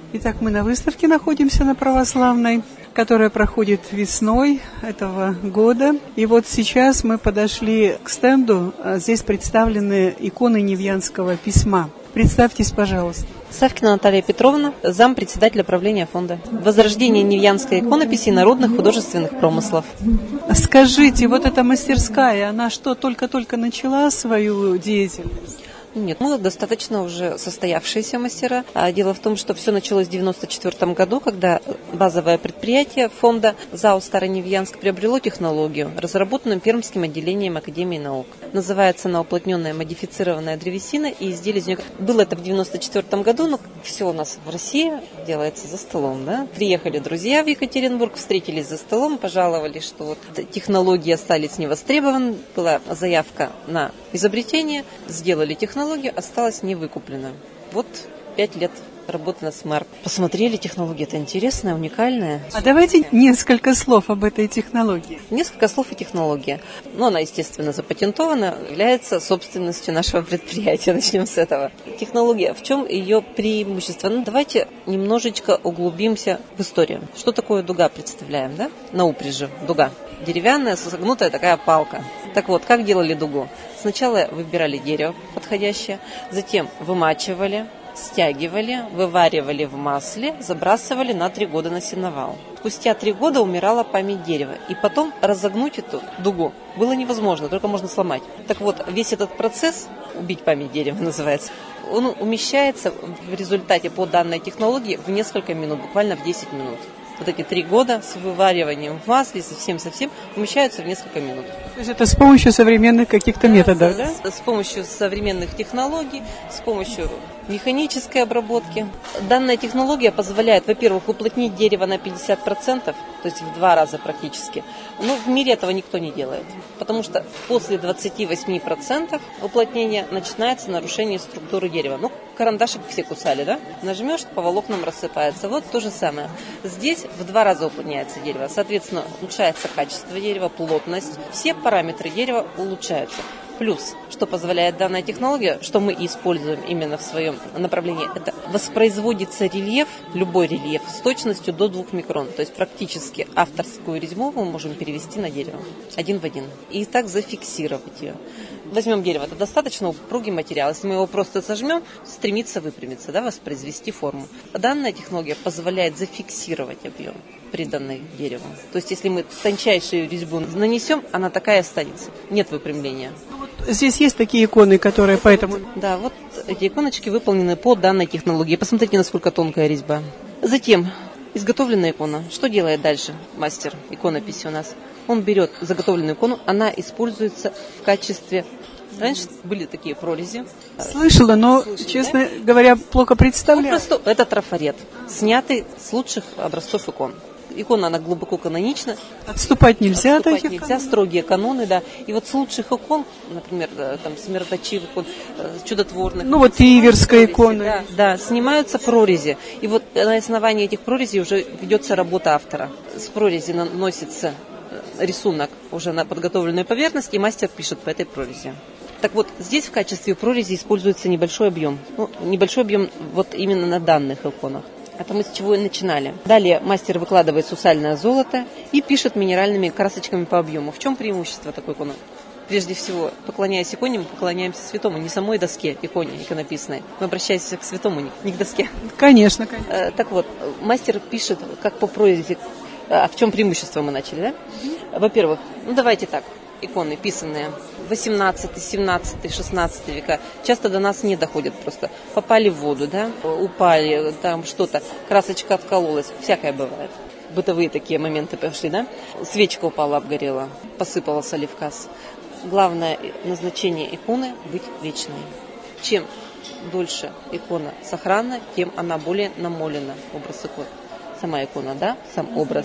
Итак, мы на выставке находимся на Православной, которая проходит весной этого года. И вот сейчас мы подошли к стенду. Здесь представлены иконы Невьянского письма. Представьтесь, пожалуйста. Савкина Наталья Петровна, зампредседателя правления фонда. Возрождение невьянской иконописи и народных художественных промыслов. Скажите, вот эта мастерская, она что, только-только начала свою деятельность? Нет, мы достаточно уже состоявшиеся мастера. Дело в том, что все началось в 1994 году, когда базовое предприятие фонда ЗАО Староневьянск приобрело технологию, разработанную Пермским отделением Академии наук. Называется она уплотненная модифицированная древесина, и изделие из нее... Было это в 1994 году, но все у нас в России делается за столом. Да? Приехали друзья в Екатеринбург, встретились за столом, пожаловались, что вот технологии остались невостребованы, была заявка на изобретение, сделали технологию, осталась невыкуплена. Вот 5 лет работы на СМЭР. Посмотрели, технология это интересная, уникальная. А давайте несколько слов об этой технологии. Несколько слов о технологии. Ну, она, естественно, запатентована, является собственностью нашего предприятия. Начнем с этого. Технология, в чем ее преимущество? Ну, давайте немножечко углубимся в историю. Что такое дуга, представляем, да? На упряжи дуга. Деревянная, согнутая такая палка. Так вот, как делали дугу? Сначала выбирали дерево подходящее, затем вымачивали, стягивали, вываривали в масле, забрасывали на 3 года на сеновал. Спустя 3 года умирала память дерева. И потом разогнуть эту дугу было невозможно, только можно сломать. Так вот, весь этот процесс, убить память дерева называется, он умещается в результате по данной технологии в несколько минут, буквально в 10 минут. Вот эти 3 года с вывариванием в масле, совсем умещаются в несколько минут. То есть это с помощью современных каких-то методов, да? С помощью современных технологий, с помощью механической обработки. Данная технология позволяет, во-первых, уплотнить дерево на 50%, то есть в 2 раза практически. Но в мире этого никто не делает, потому что после 28% уплотнения начинается нарушение структуры дерева. Ну, карандашик все кусали, да? Нажмешь, по волокнам рассыпается. Вот то же самое. Здесь в 2 раза уплотняется дерево. Соответственно, улучшается качество дерева, плотность. Все параметры дерева улучшаются. Плюс, что позволяет данная технология, что мы используем именно в своем направлении, это воспроизводится рельеф, любой рельеф, с точностью до 2 микрон. То есть практически авторскую резьбу мы можем перевести на дерево, 1 в 1. И так зафиксировать ее. Возьмем дерево, это достаточно упругий материал. Если мы его просто сожмем, стремится выпрямиться, да, воспроизвести форму. Данная технология позволяет зафиксировать объем, приданный дереву. То есть если мы тончайшую резьбу нанесем, она такая останется. Нет выпрямления. Здесь есть такие иконы, которые поэтому... Да, вот эти иконочки выполнены по данной технологии. Посмотрите, насколько тонкая резьба. Затем изготовленная икона. Что делает дальше мастер иконописи у нас? Он берет заготовленную икону, она используется в качестве... Раньше были такие прорези. Слышала, но, честно говоря, плохо представляю. Ну, это трафарет, снятый с лучших образцов икон. Икона, она глубоко канонична. Отступать нельзя. Отступать нельзя, строгие каноны, да. И вот с лучших икон, например, там, с мироточивых икон, чудотворных. Ну вот Иверская икона. Да, снимаются прорези. И вот на основании этих прорезей уже ведется работа автора. С прорези наносится рисунок уже на подготовленную поверхность, и мастер пишет по этой прорези. Так вот, здесь в качестве прорези используется небольшой объем. Ну, небольшой объем вот именно на данных иконах. Это мы с чего и начинали. Далее мастер выкладывает сусальное золото и пишет минеральными красочками по объему. В чем преимущество такой иконы? Прежде всего, поклоняясь иконе, мы поклоняемся святому, не самой доске иконе иконописной. Мы обращаемся к святому, не к доске. Конечно. Так вот, мастер пишет, как по прорези. А в чем преимущество мы начали, да? Во-первых, ну давайте так. Иконы, писанные 18, 17, 16 века, часто до нас не доходят просто. Попали в воду, да, упали, там что-то, красочка откололась, всякое бывает. Бытовые такие моменты пошли, да? Свечка упала, обгорела, посыпалась оливкас. Главное назначение иконы – быть вечной. Чем дольше икона сохранна, тем она более намолена, образ иконы. Сама икона, да, сам образ.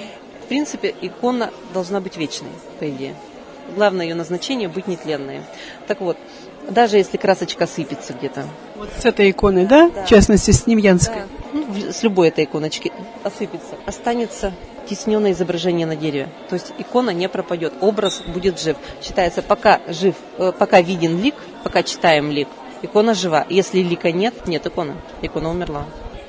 В принципе, икона должна быть вечной, по идее. Главное ее назначение – быть нетленной. Так вот, даже если красочка сыпется где-то. Вот с этой иконы, да? В частности, с Невьянской. Да. Ну, с любой этой иконочки осыпется. Останется тисненное изображение на дереве. То есть икона не пропадет, образ будет жив. Считается, пока жив, пока виден лик, пока читаем лик, икона жива. Если лика нет, нет иконы. Икона умерла.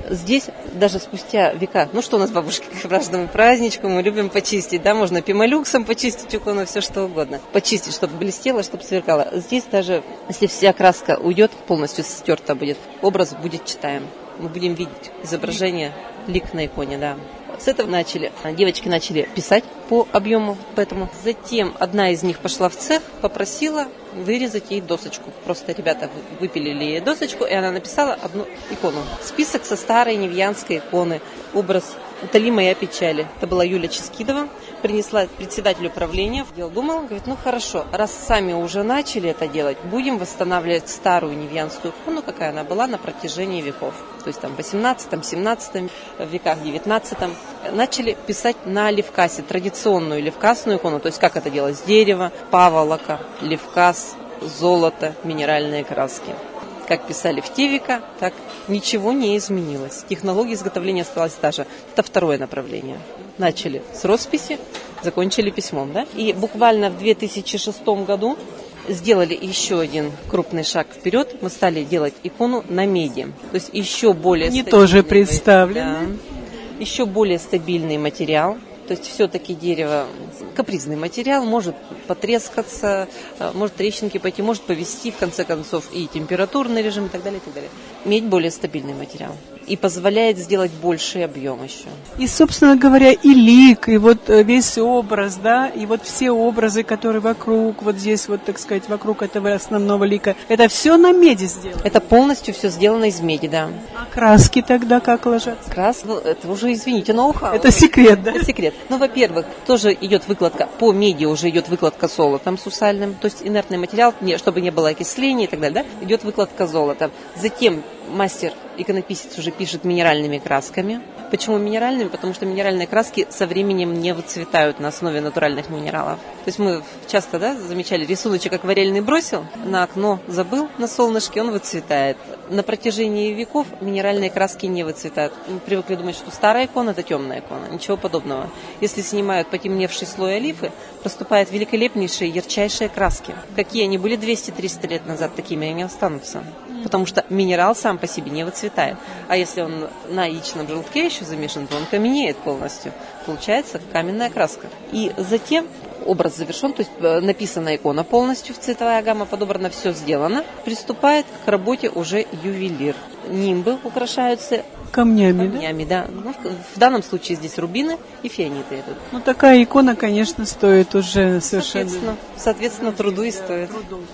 Здесь даже спустя века, ну что у нас бабушки к праздному праздничку, мы любим почистить, да, можно пемолюксом почистить икону, все что угодно. Почистить, чтобы блестело, чтобы сверкало. Здесь даже, если вся краска уйдет, полностью стерта будет, образ будет читаем. Мы будем видеть изображение, лик на иконе, да. С этого девочки начали писать по объему, поэтому затем одна из них пошла в цех, попросила вырезать ей досочку. Просто ребята выпилили ей досочку, и она написала одну икону. Список со старой невьянской иконы, образ «Утоли моя печали». Это была Юля Ческидова, принесла председателю правления. Думала, говорит, ну хорошо, раз сами уже начали это делать, будем восстанавливать старую невьянскую икону, какая она была на протяжении веков. То есть там в 18-17 веках, 19 начали писать на левкасе, традиционную левкасную икону. То есть как это делать? С дерева, паволока, левкас, золото, минеральные краски. Как писали в те века, так ничего не изменилось. Технология изготовления осталась та же. Это второе направление. Начали с росписи, закончили письмом. Да? И буквально в 2006 году сделали еще один крупный шаг вперед. Мы стали делать икону на меди. То есть еще более Они тоже представлены. Да, еще более стабильный материал. То есть все-таки дерево капризный материал, может потрескаться, может трещинки пойти, может повести, в конце концов, и температурный режим, и так далее, и так далее. Медь более стабильный материал и позволяет сделать больший объем еще. И, собственно говоря, и лик, и вот весь образ, да, и вот все образы, которые вокруг, вот здесь вот, так сказать, вокруг этого основного лика, это все на меди сделано? Это полностью все сделано из меди, да. А краски тогда как ложатся? Краски, это уже, извините, ноу-хау. Это секрет, да? Это секрет. Ну, во-первых, тоже идет выкладка, по меди уже идет выкладка золотом сусальным, то есть инертный материал, чтобы не было окисления и так далее, да, идет выкладка золотом. Затем мастер-иконописец уже пишет минеральными красками. Почему минеральными? Потому что минеральные краски со временем не выцветают на основе натуральных минералов. То есть мы часто, да, замечали, рисуночек акварельный бросил, на окно забыл на солнышке, он выцветает. На протяжении веков минеральные краски не выцветают. Мы привыкли думать, что старая икона – это темная икона. Ничего подобного. Если снимают потемневший слой олифы, проступают великолепнейшие, ярчайшие краски. Какие они были 200-300 лет назад, такими они останутся. Потому что минерал сам по себе не выцветает. А если он на яичном желтке еще замешан, то он каменеет полностью. Получается каменная краска. И затем образ завершен, то есть написана икона полностью, цветовая гамма подобрана, все сделано. Приступает к работе уже ювелир. Нимбы украшаются камнями, да. Ну, в данном случае здесь рубины и фианиты идут. Ну, такая икона, конечно, стоит уже совершенно. Соответственно, труду и стоит.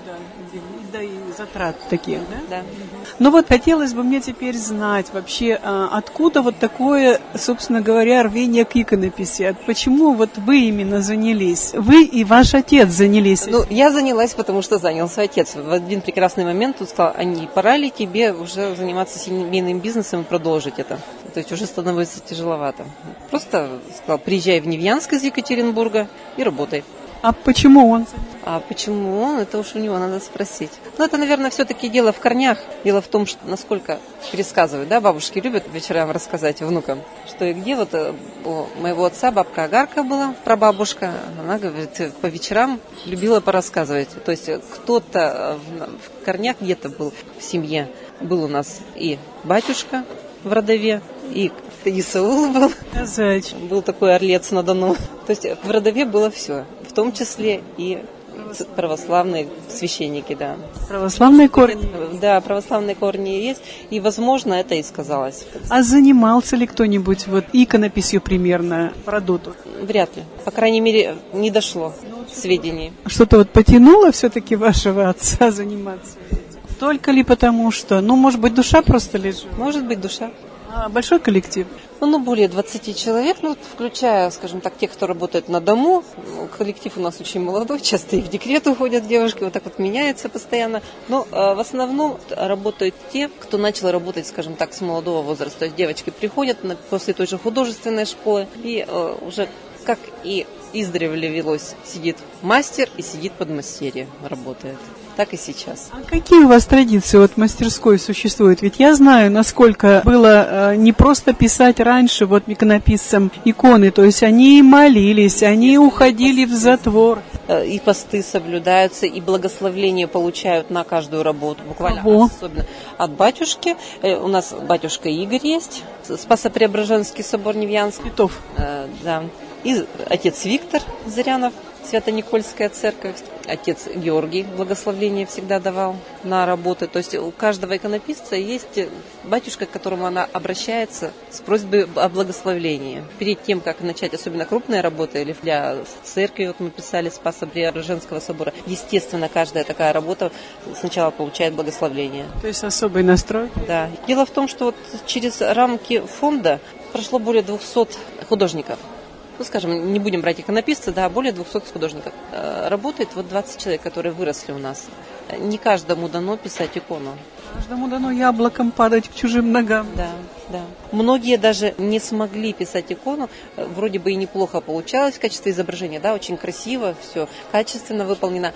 Да, и затрат таких, да? Да. Ну вот хотелось бы мне теперь знать вообще, откуда вот такое, собственно говоря, рвение к иконописи? Почему вот вы именно занялись? Вы и ваш отец занялись? Ну, я занялась, потому что занялся отец. В один прекрасный момент он сказал, а не пора ли тебе уже заниматься семейным бизнесом и продолжить это? То есть уже становится тяжеловато. Просто сказал, приезжай в Невьянск из Екатеринбурга и работай. А почему он? А почему он? Это уж у него надо спросить. Ну, это, наверное, все-таки дело в корнях. Дело в том, что насколько пересказывают, да, бабушки любят вечерам рассказать внукам, что и где. Вот у моего отца бабка Агарка была, прабабушка. Она, говорит, по вечерам любила порассказывать. То есть кто-то в корнях где-то был в семье. Был у нас и батюшка в родове, и Исаул был. Был такой орлец на Дону. То есть в родове было все. В том числе и православные священники, да. Православные корни? Да, православные корни есть. И, возможно, это и сказалось. А занимался ли кто-нибудь вот иконописью примерно по роду? Вряд ли. По крайней мере, не дошло сведений. Что-то вот потянуло все-таки вашего отца заниматься? Только ли потому что? Ну, может быть, душа просто лежит? Может быть, душа. А большой коллектив? Ну, более 20 человек, включая, скажем так, тех, кто работает на дому. Коллектив у нас очень молодой, часто и в декрет уходят девушки, вот так вот меняется постоянно. Но в основном работают те, кто начал работать, скажем так, с молодого возраста. То есть девочки приходят после той же художественной школы и уже, как и издревле велось, сидит мастер и сидит подмастерье, работает. так и сейчас. А какие у вас традиции вот мастерской существуют? Ведь я знаю, насколько было не просто писать раньше вот иконописцам иконы, то есть они молились, они уходили в затвор. И посты соблюдаются, и благословление получают на каждую работу, буквально особенно от батюшки. У нас батюшка Игорь есть, Спасо-Преображенский собор Невьянск. Титов. Да. И отец Виктор Зырянов, Свято-Никольская церковь, отец Георгий благословление всегда давал на работы. То есть у каждого иконописца есть батюшка, к которому она обращается с просьбой о благословении. Перед тем, как начать особенно крупные работы, или для церкви, вот мы писали Спасо-Преображенского собора, естественно, каждая такая работа сначала получает благословение. То есть особый настрой? Да. Дело в том, что вот через рамки фонда прошло более 200 художников. Ну, скажем, не будем брать иконописца, да, более 200 художников. Работает вот 20 человек, которые выросли у нас. Не каждому дано писать икону. Каждому дано яблоком падать к чужим ногам. Да, да. Многие даже не смогли писать икону, вроде бы и неплохо получалось в качестве изображения, да, очень красиво, все качественно выполнено,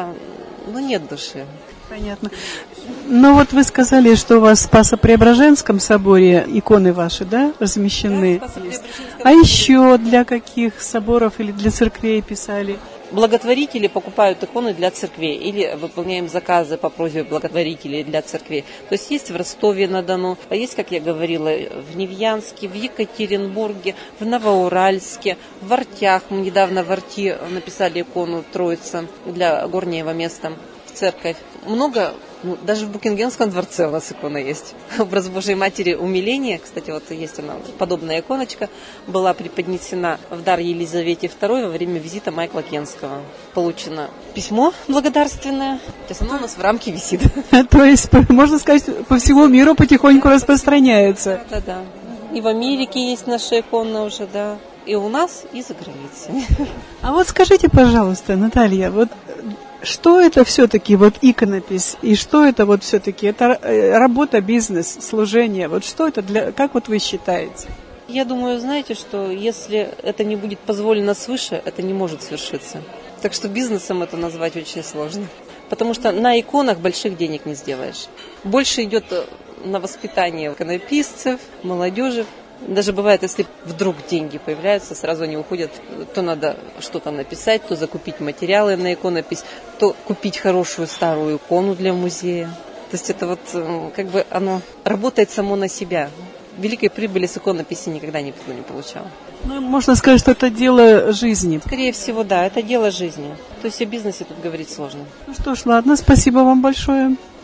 но нет души. Понятно. Ну вот вы сказали, что у вас в Спасо-Преображенском соборе иконы ваши, да, размещены? Да, а еще для каких соборов или для церквей писали? Благотворители покупают иконы для церквей или выполняем заказы по просьбе благотворителей для церквей. То есть есть в Ростове-на-Дону, а есть, как я говорила, в Невьянске, в Екатеринбурге, в Новоуральске, в Артях. Мы недавно в Арти написали икону Троица для горнего места в церковь. Много, даже в Букингемском дворце у нас икона есть. Образ Божией Матери умиления, кстати, вот есть она, подобная иконочка, была преподнесена в дар Елизавете II во время визита Майкла Кенского. Получено письмо благодарственное, то есть оно у нас в рамке висит. То есть, можно сказать, по всему миру потихоньку распространяется. Да. И в Америке есть наша икона уже, да. И у нас, и за границей. А вот скажите, пожалуйста, Наталья, вот что это все-таки вот иконопись, и что это вот все-таки? Это работа, бизнес, служение. Вот что это как вот вы считаете? Я думаю, знаете, что если это не будет позволено свыше, это не может свершиться. Так что бизнесом это назвать очень сложно. Потому что на иконах больших денег не сделаешь. Больше идет на воспитание иконописцев, молодежи. Даже бывает, если вдруг деньги появляются, сразу они уходят, то надо что-то написать, то закупить материалы на иконопись, то купить хорошую старую икону для музея. То есть это вот как бы оно работает само на себя. Великой прибыли с иконописи никогда никто не получал. Ну, можно сказать, что это дело жизни. Скорее всего, да, это дело жизни. То есть о бизнесе тут говорить сложно. Ну что ж, ладно, спасибо вам большое.